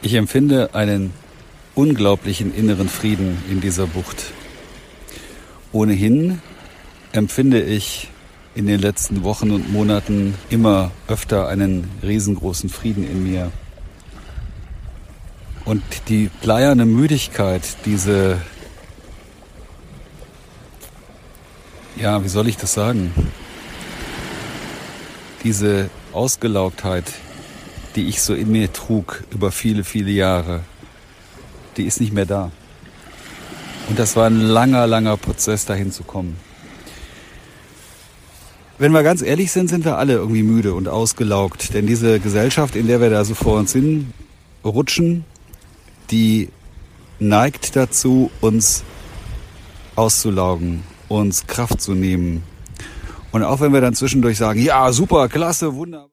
Ich empfinde einen unglaublichen inneren Frieden in dieser Bucht. Ohnehin empfinde ich in den letzten Wochen und Monaten immer öfter einen riesengroßen Frieden in mir. Und die bleierne Müdigkeit, diese, wie soll ich das sagen? Diese Ausgelaugtheit, die ich so in mir trug über viele, viele Jahre, die ist nicht mehr da. Und das war ein langer, langer Prozess, dahin zu kommen. Wenn wir ganz ehrlich sind wir alle irgendwie müde und ausgelaugt. Denn diese Gesellschaft, in der wir da so vor uns hin rutschen, die neigt dazu, uns auszulaugen, uns Kraft zu nehmen. Und auch wenn wir dann zwischendurch sagen, ja, super, klasse, wunderbar.